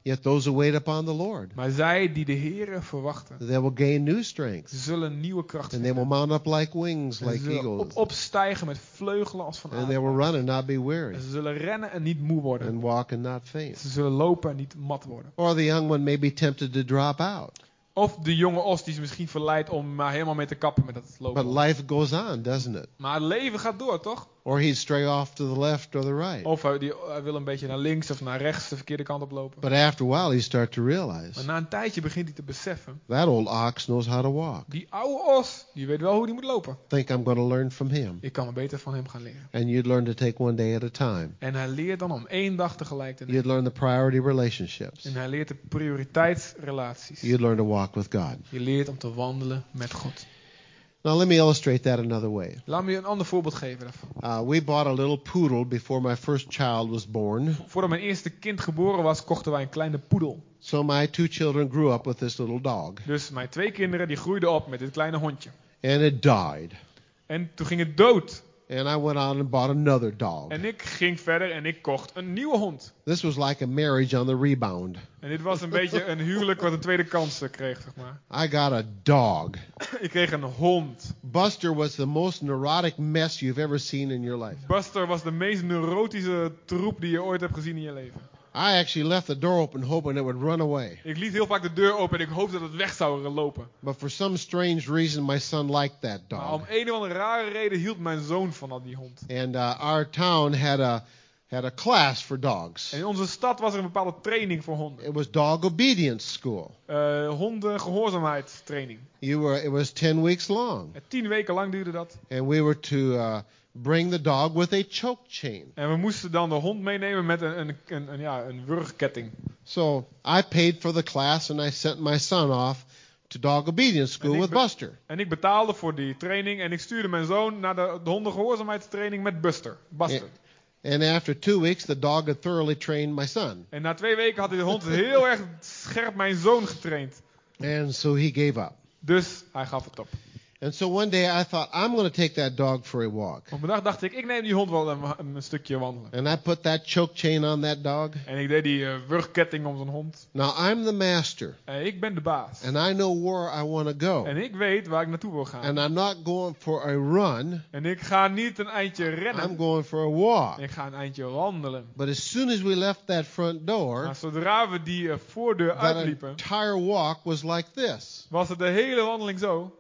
Yet those who wait upon the Lord, Maar zij die de Heere verwachten, they will gain new strength. zullen nieuwe kracht And they will vinden. mount up like wings, En ze like zullen op, eagles. opstijgen met vleugelen als van And they will adelaars. run and not be weary. En ze zullen rennen en niet moe worden. And walk and not faint. Ze zullen lopen en niet mat worden. Or the young one may be tempted to drop out. Of de jonge os die is misschien verleid om maar helemaal mee te kappen met dat lopen. But life goes on, doesn't it? Maar het leven gaat door, toch? Or he'd stray off to the left or the right. Of hij, die, hij wil een beetje naar links of naar rechts de verkeerde kant op lopen. But after a while, he starts to Maar realize na een tijdje begint hij te beseffen. that old ox knows how to walk. Die oude os, die weet wel hoe die moet lopen. Think I'm going to learn from him. Ik kan er beter van hem gaan leren. And you'd learn to take one day at a time. En hij leert dan om één dag tegelijk te nemen. You'd learn the priority relationships. En hij leert de prioriteitsrelaties. You'd learn to walk with God. Je leert om te wandelen met God. Now let me illustrate that another way. Laat me je een ander voorbeeld geven daarvan. Uh, we bought a little poodle before my first child was born. Voordat mijn eerste kind geboren was, kochten wij een kleine poedel. So my two children grew up with this little dog. Dus mijn twee kinderen die groeiden op met dit kleine hondje. And it died. En toen ging het dood. And I went on and bought another dog. En ik ging verder en ik kocht een nieuwe hond. This was like a marriage on the rebound. En dit was een beetje een huwelijk wat een tweede kans eh, kreeg, zeg maar. I got a dog. Ik kreeg een hond. Buster was the most neurotic mess you've ever seen in your life. Buster was de meest neurotische troep die je ooit hebt gezien in je leven. I actually left the door open hoping it would run away. Ik liet heel vaak de deur open en ik hoopte dat het weg zou lopen. But for some strange reason, my son liked that Maar dog. om een of andere rare reden hield mijn zoon van die hond. And uh, our town had a had a class for dogs. En in onze stad was er een bepaalde training voor honden. It was dog obedience school. Uh, honden gehoorzaamheidstraining. You were it was ten weeks long, En tien weken lang duurde dat. and we were to uh, bring the dog with a choke chain. En we moesten dan de hond meenemen met een, een, een, een, ja, een wurgketting. So I paid for the class, and I sent my son off to dog obedience school En ik with be- Buster. En ik betaalde voor die training en ik stuurde mijn zoon naar de, de hondengehoorzaamheidstraining met Buster. Buster. And after two weeks, the dog had thoroughly trained my son, En na twee weken had hij de hond heel erg scherp mijn zoon getraind. and so he gave up. Dus hij gaf het op. And so one day I thought, I'm going to take that dog for a walk. Op een dag dacht ik, ik neem die hond wel een, een stukje wandelen. And I put that choke chain on that dog. En ik deed die uh, wurgketting om zijn hond. Now I'm the master, En ik ben de baas. and I know where I want to go. En ik weet waar ik naartoe wil gaan. And I'm not going for a run. En ik ga niet een eindje I'm rennen. going for a walk. Ik ga een eindje wandelen. But as soon as we left that front door, Maar zodra we die uh, voordeur that uitliepen, entire walk was like this, was het de hele wandeling zo.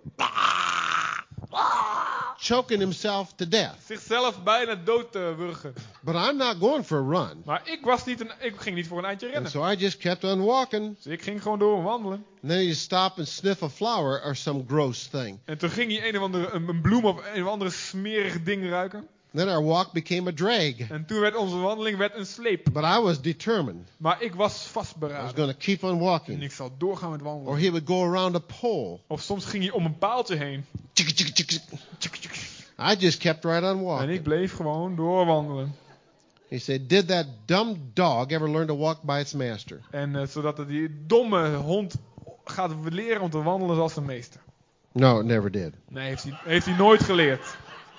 choking himself to death. Zichzelf bijna dood te wurgen. But I'm not going for a run. Maar ik, was niet een, ik ging niet voor een eindje And rennen. so I just kept on walking. Dus ik ging gewoon door wandelen. And then you stop and sniff a flower or some gross thing. En toen ging hij een of andere een, een bloem of een of andere smerig ding ruiken. Then our walk became a drag. En toen werd onze wandeling werd een sleep. But I was determined. Maar ik was I was vastberaden. going to keep on En walking. ik zal doorgaan met Or wandelen. he would go around a pole. Of soms ging hij om een paaltje heen. I just kept right on En ik walking. bleef gewoon doorwandelen. He said, did that dumb dog ever learn to walk by its master? En uh, zodat het die domme hond gaat leren om te wandelen zoals zijn meester. No, it never did. Nee, heeft hij, heeft hij nooit geleerd.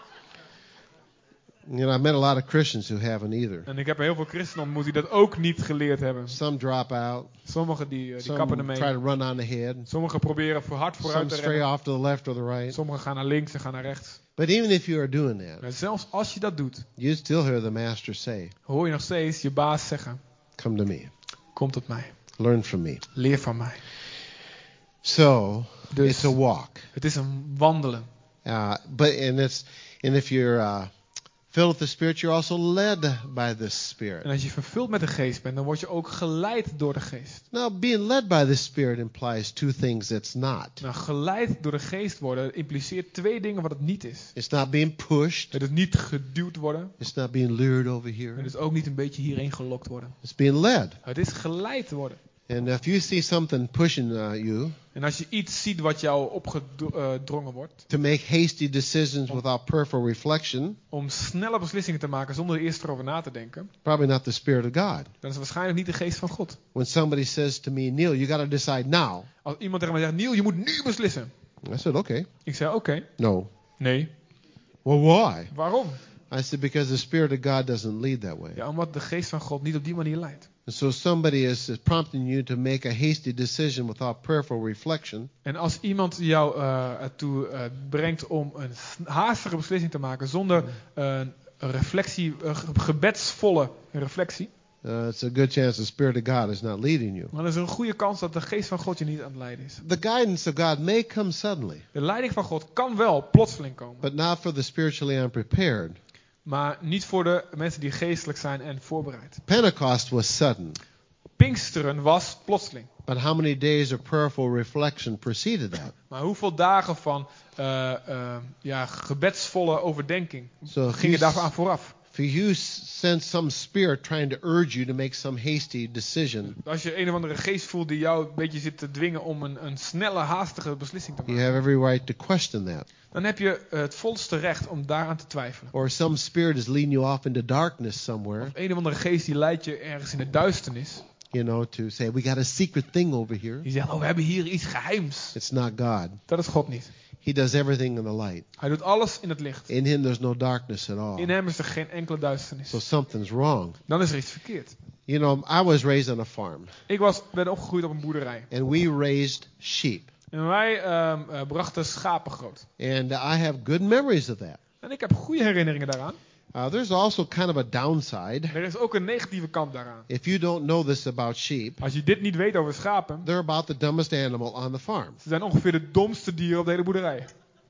You know, I've met a lot of Christians who haven't either. En ik heb heel veel christenen ontmoet die dat ook niet geleerd hebben. Some drop out. Sommigen die, uh, die Some kappen try ermee. to run on ahead. Sommigen proberen voor hard Some vooruit te stray rennen. off to the left or the right. Sommigen gaan naar links en gaan naar rechts. But even if you are doing that, Maar zelfs als je dat doet, you still hear the master say, hoor je nog steeds je baas zeggen: come to me. kom tot mij, Learn from me. leer van mij. So, Dus it's a walk. het is een wandelen. Uh, but and it's and if you're uh, filled with the Spirit, you're also led by the En Spirit. als je vervuld met de geest bent, dan word je ook geleid door de geest. Now, being led by the Spirit implies two things it's not. Nou, geleid door de geest worden impliceert twee dingen wat het niet is. It's not being pushed. Het is niet geduwd worden. It's not being lured over here. Het is ook niet een beetje hierheen gelokt worden. It's being led. Het is geleid worden. And if you see something pushing uh, you En als je iets ziet wat jou opgedrongen wordt, to make hasty decisions without prayerful reflection, om snelle beslissingen te maken zonder eerst erover na te denken, probably not the Spirit of God. dan is het waarschijnlijk niet de geest van God. When somebody says to me, Neil, you got to decide now. Als iemand tegen mij zegt: Neil, je moet nu beslissen. I said, okay. Ik zei: oké, okay, No. nee. Well, why? Waarom? I said, because the Spirit of God doesn't lead that way. Ja, omdat de geest van God niet op die manier leidt. And so somebody is, is prompting you to make a hasty decision without prayerful reflection. En als iemand jou uh, ertoe uh, brengt om een haastige beslissing te maken zonder uh, een reflectie, uh, gebedsvolle reflectie, Uh, it's a good chance the Spirit of God is not leading you. dan is er een goede kans dat de geest van God je niet aan het leiden is. The guidance of God may come suddenly, De leiding van God kan wel plotseling komen, but not for the spiritually unprepared. maar niet voor de mensen die geestelijk zijn en voorbereid. Pentecost was sudden, Pinksteren was plotseling. but how many days of prayerful reflection preceded that? Maar hoeveel dagen van uh, uh, ja, gebedsvolle overdenking So if gingen you, daaraan vooraf? if you sense some spirit trying to urge you to make some hasty decision, Als je een of andere geest voelt die jou een beetje zit te dwingen om een, een snelle, haastige beslissing te you maken, have every right to question that. dan heb je uh, het volste recht om daaraan te twijfelen. Or some spirit is leading you off into darkness somewhere, Of een of andere geest die leidt je ergens in de duisternis. you know, to say, we got a secret thing over here. Die zegt, oh, we hebben hier iets geheims. It's not God. Dat is God niet. He does everything in the light. Hij doet alles in het licht. In him there's no darkness at all. In hem is er geen enkele duisternis. So something's wrong. Dan is er iets verkeerd. You know, I was raised on a farm, Ik was, ben opgegroeid op een boerderij. and we raised sheep. En wij um, uh, brachten schapen groot. And I have good memories of that. En ik heb goede herinneringen daaraan. Uh, there's also kind of a downside. Er is ook een negatieve kant daaraan. If you don't know this about sheep, Als je dit niet weet over schapen, they're about the dumbest animal on the farm. ze zijn ongeveer de domste dieren op de hele boerderij.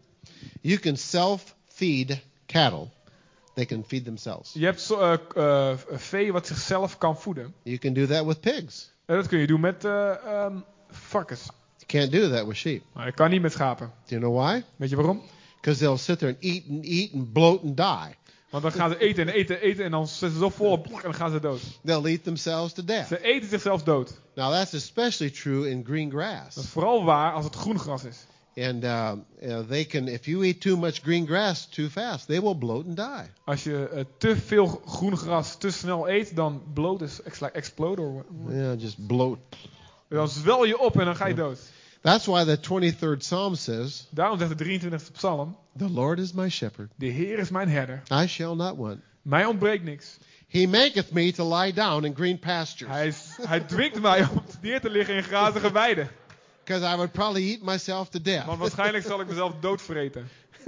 You can self-feed cattle. They can feed themselves. Je hebt zo, uh, uh, vee wat zichzelf kan voeden. You can do that with pigs. En dat kun je doen met uh, um, varkens. You can't do that with sheep. Maar dat kan niet met schapen. Do you know why? Weet je waarom? Because they'll sit there and eat and eat and bloat and die. Want dan gaan ze eten en eten en eten en dan zitten ze zo vol op en dan gaan ze dood. They'll eat themselves to death. Ze eten zichzelf dood. Now that's especially true in green Dat is grass. vooral waar als het groen gras is. And uh, uh, they can, if you eat too much green grass too fast, they will bloat and die. Als je uh, te veel groen gras te snel eet, dan bloat is like explode. Or, Yeah, just bloat. dan zwel je op en dan ga je dood. That's why the twenty-third Psalm says, Daarom zegt de drieëntwintigste psalm: "The Lord is my shepherd; de Heer is mijn herder. I shall not want. Mij ontbreekt niks. He maketh me to lie down in green pastures, Hij, is- hij dwingt mij om neer te liggen in grazige weiden. because I would probably eat myself to death." Want waarschijnlijk zal ik mezelf doodvreten.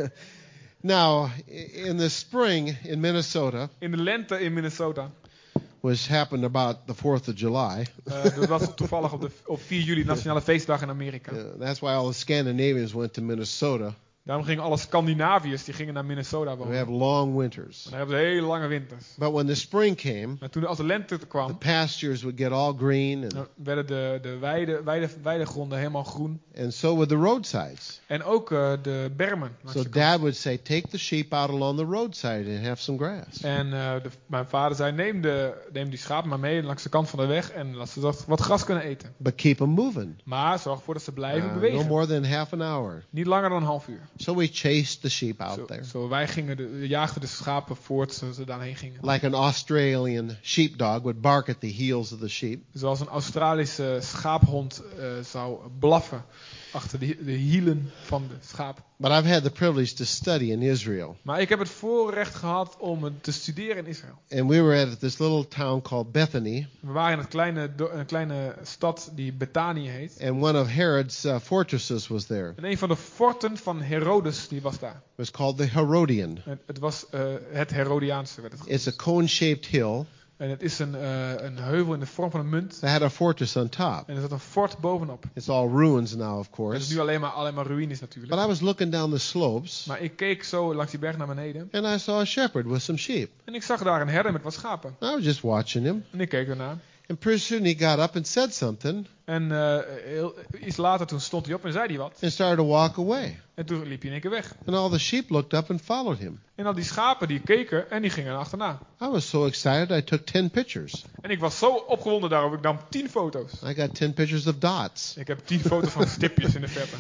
Now, i- in the spring in Minnesota, In de lente in Minnesota. which happened about the fourth of July, Uh, dat was toevallig op, de, op vier juli, nationale feestdag in Amerika. uh, that's why all the Scandinavians went to Minnesota. Daarom gingen alle Scandinaviërs die gingen naar Minnesota We wonen. have long winters. En daar hebben ze hele lange winters. But when the spring came, Maar toen als de lente the kwam, pastures would get all green, and, dan werden de, de weide, weide, weidegronden helemaal groen. and so would the roadsides. En ook uh, de bermen. langs So de kant. Dad would say, take the sheep out along the roadside and have some grass. En uh, de, mijn vader zei, neem, de, neem die schapen maar mee langs de kant van de weg en laat ze dat, wat gras kunnen eten. But keep them moving. Maar zorg ervoor dat ze blijven Uh, no bewegen. more than half an hour. Niet langer dan een half uur. So we chased the sheep out Zo, there. zo wij gingen de, de jaagden de schapen voort zodat ze daarheen gingen. Like an Australian sheepdog would bark at the heels of the sheep. Zoals een Australische schaaphond uh, zou blaffen achter de, de hielen van de schaap. But I've had the privilege to study in Israel. Maar ik heb het voorrecht gehad om het te studeren in Israël. And we were at this little town called Bethany. We waren in het kleine, do- een kleine stad die Bethanië heet. And one of Herod's uh, fortresses was there. It En een van de forten van Herodes die was daar. was called the Herodian. En het was uh, het Herodiaanse. Werd het genoemd. It's a cone-shaped hill En het is een, uh, een heuvel in de vorm van een munt. that had a fortress on top. En er zat een fort bovenop. It's all ruins now, of Het is course. nu alleen maar, alleen maar ruïnes natuurlijk. But I was looking down the slopes, Maar ik keek zo langs die berg naar beneden. and I saw a shepherd with some sheep. En ik zag daar een herder met wat schapen. I was just watching him. En ik keek ernaar. And pretty soon he got up and said something En uh, heel, iets later toen stond hij op en zei hij wat. and started to walk away. En toen liep hij in één keer weg. And all the sheep looked up and followed him. En al die schapen die keken en die gingen er achterna. I was so excited I took ten pictures. En ik was zo opgewonden daarover. Ik nam tien foto's. I got ten pictures of dots. Ik heb tien foto's van stipjes in de verte.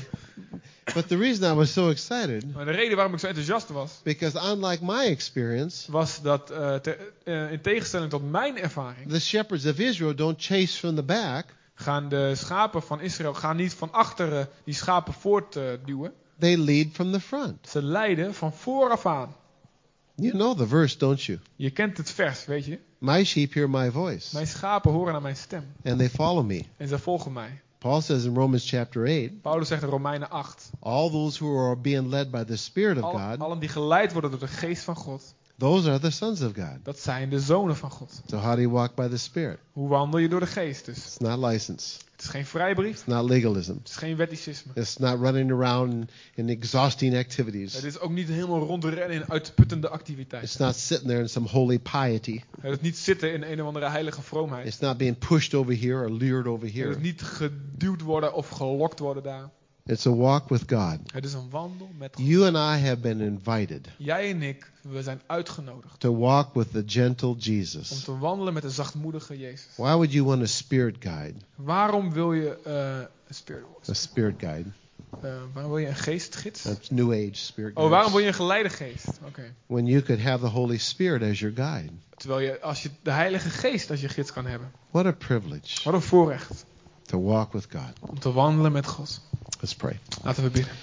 But the reason I was so excited, Maar de reden waarom ik zo enthousiast was, because unlike my experience, was dat uh, te, uh, in tegenstelling tot mijn ervaring, the shepherds of Israel don't chase from the back. gaan de schapen van Israël gaan niet van achteren die schapen voortduwen. They lead from the front. Ze leiden van vooraf aan. You know the verse, don't you? Je kent het vers, weet je. My sheep hear my voice, Mijn schapen horen naar mijn stem. and they follow me. En ze volgen mij. Paul says in Romans chapter eight, Paulus zegt in Romeinen acht. all those who are being led by the Spirit of Al, God, allen die geleid worden door de geest van God. those are the sons of God. Dat zijn de zonen van God. So how do you walk by the Spirit? Hoe wandel je door de geest dus? It's not license. Het is geen vrijbrief. It's not legalism. Het is geen wetticisme. It's not running around in, in exhausting activities. Het is ook niet helemaal rondrennen in uitputtende activiteiten. It's not sitting there in some holy piety. Het is niet zitten in een of andere heilige vroomheid. It's not being pushed over here or lured over Het here. is niet geduwd worden of gelokt worden daar. It's a walk with God. Het is een wandel met God. You and I have been invited Jij en ik, we zijn uitgenodigd to walk with the gentle om Jesus. te wandelen met de zachtmoedige Jezus. Why would you want a spirit guide? Waarom wil je uh, een spirit, A spirit guide. uh, waarom wil je een geestgids? That's New Age spirit Oh, waarom wil guides. je een geleide geest? Oké. Okay. When you could have the Holy Spirit as your guide. Terwijl je, als je de Heilige Geest als je gids kan hebben. What a privilege Wat een voorrecht to walk with God. om te wandelen met God. Let's pray. Laten we bidden.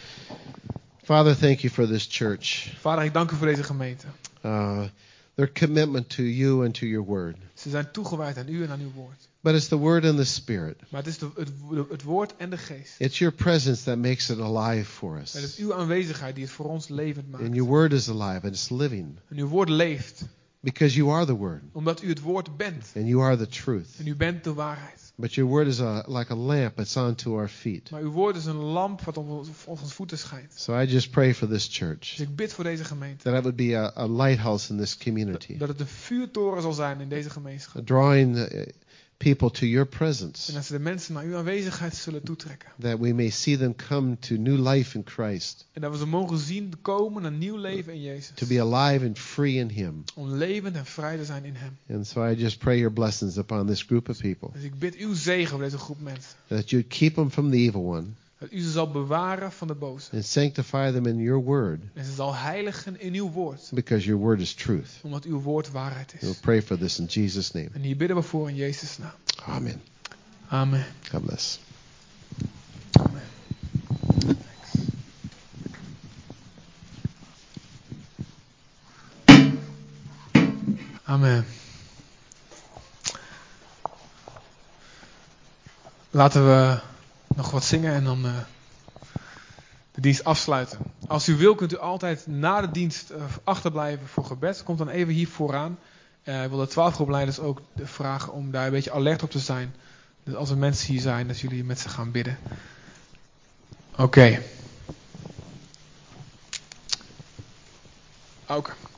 Father, thank you for this church. Vader, ik dank u voor deze gemeente. Uh, their commitment to you and to your word. Ze zijn toegewijd aan u en aan uw woord. But it's the word and the spirit. Maar het is de, het, het woord en de geest. It's your presence that makes it alive for Het is us. uw aanwezigheid die het voor ons levend maakt. And your word is alive and it's living. En uw woord leeft. Because you are the word. Omdat u het woord bent. And you are the truth. En u bent de waarheid. But your word is a, like a lamp that's onto our feet. Maar uw woord is een lamp wat op ons, op onze voeten schijnt. So I just pray for this church. Dus ik bid voor deze gemeente. That it would be a, a lighthouse in this community. Dat het een vuurtoren zal zijn in deze gemeenschap. Drawing uh, people to your En presence. dat ze de mensen naar uw aanwezigheid zullen toetrekken. That we may see them come to new life in Christ. En dat we ze mogen zien komen naar nieuw leven in Jezus. To be alive and free in Him. Om levend en vrij te zijn in Hem. And so I just pray your blessings upon this group of people. Dus ik bid uw zegen voor deze groep mensen. That you'd keep them from the evil one. Dat u ze zal bewaren van de boze. And sanctify them in your word. En ze zal heiligen in uw woord. Because your word is truth. Omdat uw woord waarheid We'll is. pray for this in Jesus' name. En hier bidden we voor in Jezus' naam. Amen. Amen. God bless. Amen. Amen. Laten we nog wat zingen en dan uh, de dienst afsluiten. Als u wil kunt u altijd na de dienst uh, achterblijven voor gebed. Komt dan even hier vooraan. Uh, ik wil de twaalf groepleiders ook vragen om daar een beetje alert op te zijn. Dus als er mensen hier zijn, dat jullie met ze gaan bidden. Oké. Okay. Oké. Okay.